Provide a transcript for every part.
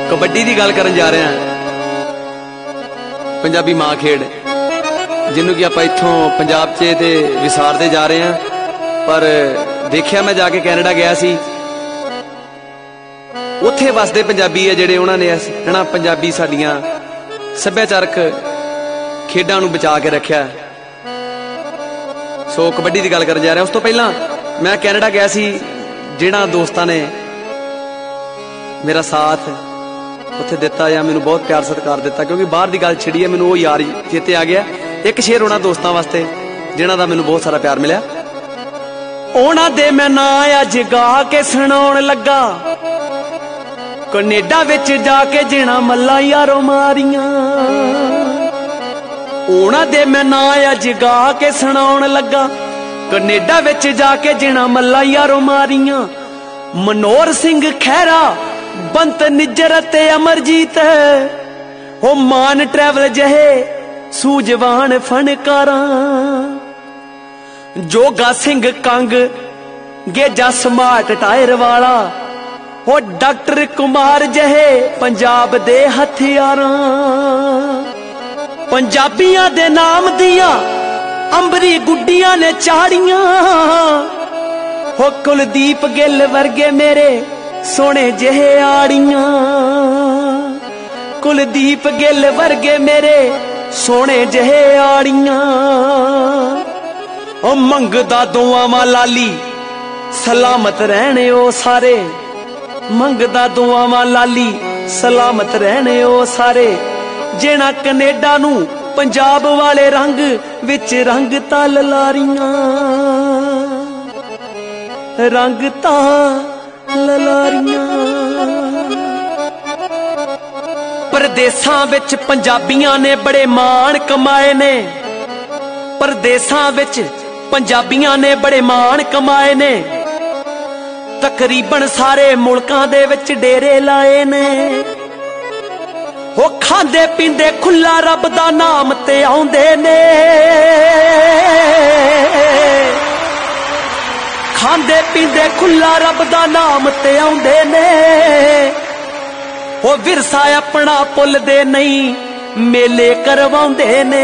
कबड्डी की गल करन जा रहे हैं। पंजाबी मां खेड जिन्हों कि आप इत्थों पंजाब च ते विसारते जा रहे हैं। पर देखिया मैं जाके कैनेडा गया सी, उत्थे वसदे पंजाबी है जिहड़े उन्होंने है ना पंजाबी साडियां सभ्याचारक खेडां नूं बचा के रखिया। सो कबड्डी की गल करन जा रहे हैं। उस तो पहला मैं कैनेडा गया सी, जिन्हां दोस्तां ने मेरा साथ उत्थे दिता या मैनूं बहुत प्यार सत्कार दिता, क्योंकि बाहर की गल छिड़ी है मैनूं वो यार चेते आ गया। एक शेर उन्हां दोस्तां वास्ते जिन्हां दा मैनूं बहुत सारा प्यार मिलिया। उन्हां दे मैं नां अज गा के सुणाउण लगा, कनेडा विच जाके जिणा मल्ला यारो मारियां। उन्हां दे मैं नां अज गा के सुणाउण लगा, कनेडा विच जाके जिणा मल्ला यारो मारियां। मनोहर सिंह खैरा, बंत निज्जर ते अमरजीत, हो मान ट्रैवल जहे सूझवान फनकारां। जोगा सिंह कंग गेजा स्मार्ट टायर वाला, हो डॉक्टर कुमार जहे पंजाब दे हथियारां। पंजाबियां दे नाम दियां अंबरी गुड्डियां ने चाड़ियां, हो कुलदीप गिल वर्गे मेरे सोने जहे आड़ियां। कुलदीप गिल वर्गे मेरे सोने जहे आड़ियां। ओ मंगदा दुआवां लाली सलामत रहने ओ सारे, मंगदा दुआवां लाली सलामत रहने ओ सारे। जेना कनेडा नू पंजाब वाले रंग विच रंग ता ललारियां, रंग ता ललारियां। परदेसां विच पंजाबियां ने बड़े मान कमाए ने, परदेसां विच पंजाबियां ने बड़े मान कमाए ने। तकरीबन सारे मुल्कां दे विच डेरे लाए ने। हो खांदे पींदे खुला रब दा नाम ते आउंदे ने, खांदे पींदे खुला रब दा नाम ते आउंदे ने। हो विरसा अपना भुलदे नहीं, मेले करवाउंदे ने।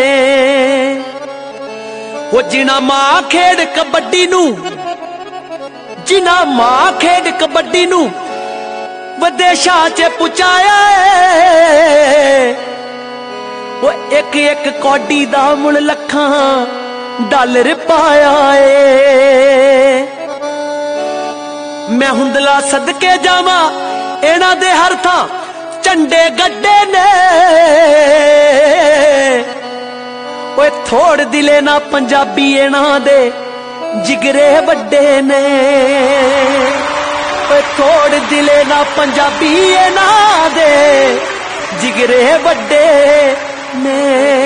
हो जिन्हां मां खेड कबड्डी नू, जिन्हां मां खेड कबड्डी नू विदेशां च पुचाया, वो एक एक कौडी दा मुल लखां डॉलर पाया है। मैं हुंदला सदके जावां इन्हां दे हर थां झंडे गड्डे ने। ओए थोड़ दिले ना पंजाबी इन्हां दे जिगरे वड्डे ने। ओए थोड़ दिले ना पंजाबी इन्हां दे जिगरे वड्डे ने।